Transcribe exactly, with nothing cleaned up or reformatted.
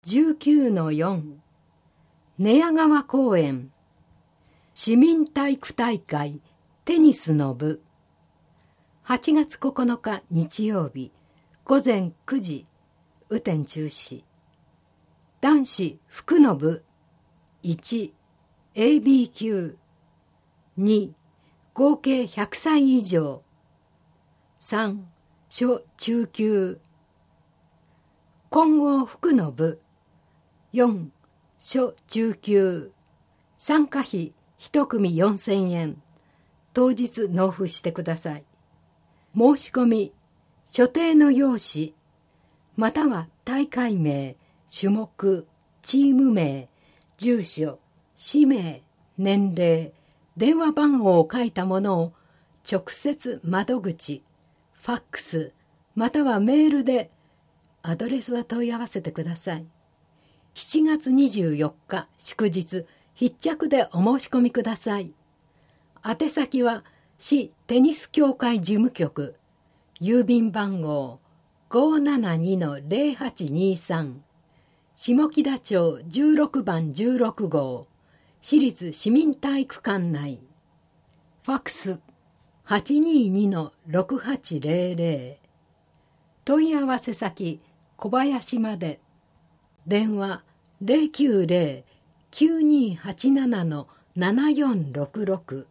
じゅうきゅうのよん 寝屋川公園市民体育大会テニスの部はちがつここのか日曜日午前くじ雨天中止。男子服の部 いちエービー 級に合計ひゃくさい以上さん初中級混合服の部よん初中級参加費いち組よんせんえん当日納付してください。申し込み所定の用紙または大会名、種目、チーム名、住所、氏名、年齢、電話番号を書いたものを直接窓口、ファックスまたはメールでアドレスは問い合わせてください。しちがつにじゅうよっか祝日必着でお申し込みください。宛先は市テニス協会事務局郵便番号 ごーななにのぜろはちにさん 下北町じゅうろくばんじゅうろくごう市立市民体育館内ファックス はちにーにのろくはちぜろぜろ 問い合わせ先小林まで電話 ゼロきゅうゼロ きゅうにーはちななのななよんろくろく